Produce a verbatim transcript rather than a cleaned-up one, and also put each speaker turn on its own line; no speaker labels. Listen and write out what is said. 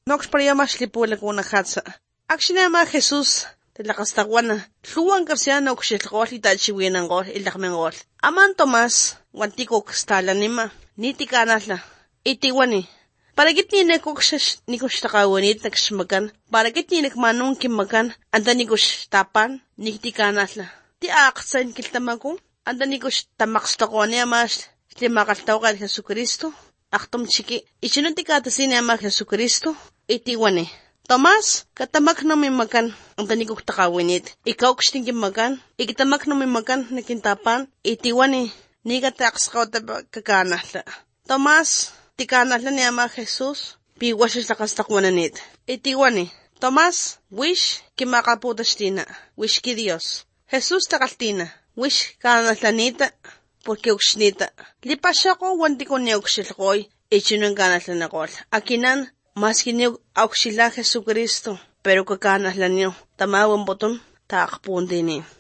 Nox pariyamax lipula kuna hatsa. Akshinama Jesús telakastawana. Luwan karsiana uxilgol itachiwinangol ilakmengol. Aman Tomás wantiko kstalanima. Nitikanatla. Itiwani. Para gitni nekuxash nikuxtakawanit nakshmakan. Para gitni nekmanun kimakan. Anda nikush tapan. Nitikanatla. Ti aaksan kiltamaku. Anda nikush tamakstaqoni amash. Timakaltawka Jesucristo. Aktum chiki. Ichinuntikatasin ama Jesucristo. Itiwani. Tomás, katamak na may makan ang tanikok takawinit. Ikaw kustingin makan. Ikitamak na may makan na kintapan. Itiwani. Ni kataks ka kakanahla. Tomás, tikanahla ni ama Jesus. Piwasya sa kastakwananit. Itiwani. Tomás, wish kimakaputas tina. Wish ki Dios. Jesus takaltina. Wish kanahlanita. Porque uksnita. Lipasya ko wanti ko niya uksilkoy. Ichinong kanahlan akol. Akinan. Mas kiniyog auxila Jesucristo, pero kakanahlan niyo, tamawang botón, taakpun din eh.